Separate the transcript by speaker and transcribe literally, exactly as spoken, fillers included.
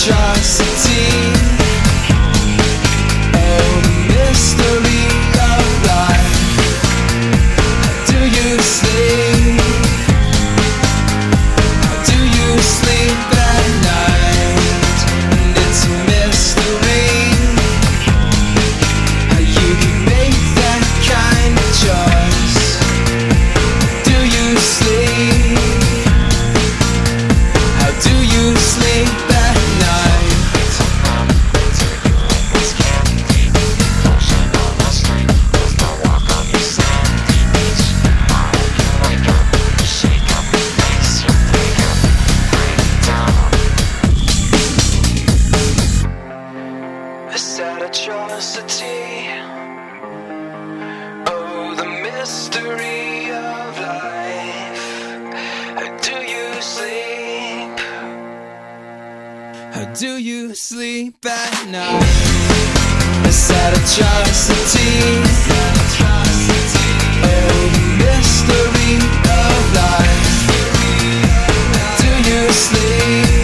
Speaker 1: atrocity. Oh, the mystery of life. Do you sleep? Do you sleep at night? And it's a mystery how you can make that kind of choice. Do you sleep? How do you sleep at night? The sad atrocity. Oh, the mystery of life. How do you sleep? How do you sleep at night? The sad atrocity. Oh, the mystery of life. Do you sleep?